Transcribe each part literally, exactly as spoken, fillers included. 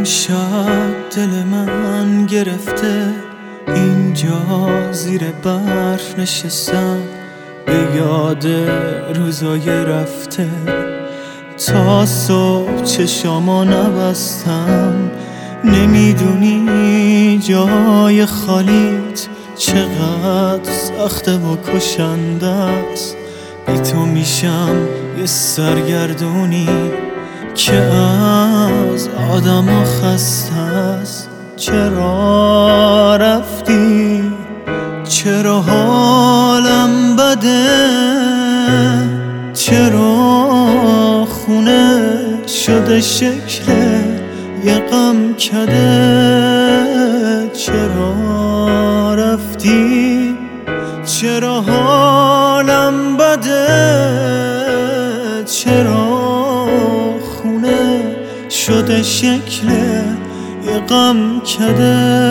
شب دل من گرفته، اینجا زیر برف نشستم، به یاد روزای رفته. تا صبح چشامو نبستم، نمیدونی جای خالیت چقدر سخته و کشنده است. بی تو میشم یه سرگردونی که از آدم ها خسته است. چرا رفتی؟ چرا حالم بده؟ چرا خونه شده شکل یه غم کده؟ چرا رفتی؟ چرا حالم بده؟ چرا خونه شده شکل یه غم کده؟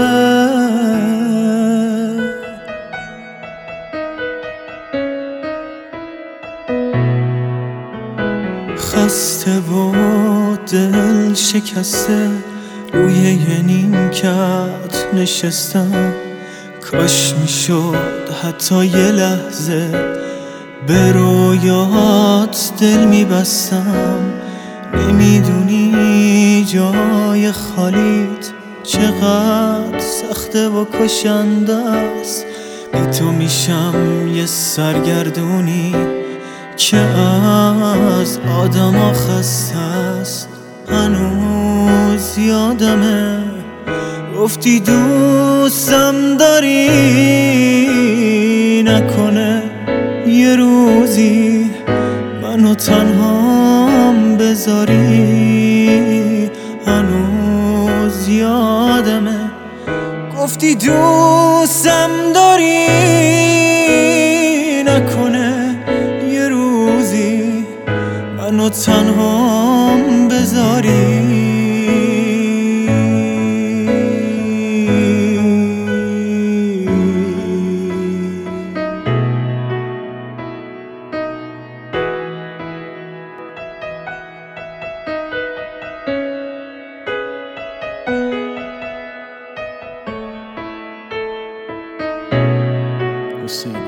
خسته و دل شکسته روی یه نیمکت نشستم. کاش میشد حتی یه لحظه به رویات دل میبستم. نمیدونی جای خالیت چقدر سخته و کشنده است. بی تو میشم یه سرگردونی که از آدم ها خسته است. هنوز یادمه گفتی دوستم داری، نکنه یه روزی منو تنهام بذاری. هنوز یادمه گفتی دوستم داری، نکنه یه روزی منو تنهام بذاری. حسین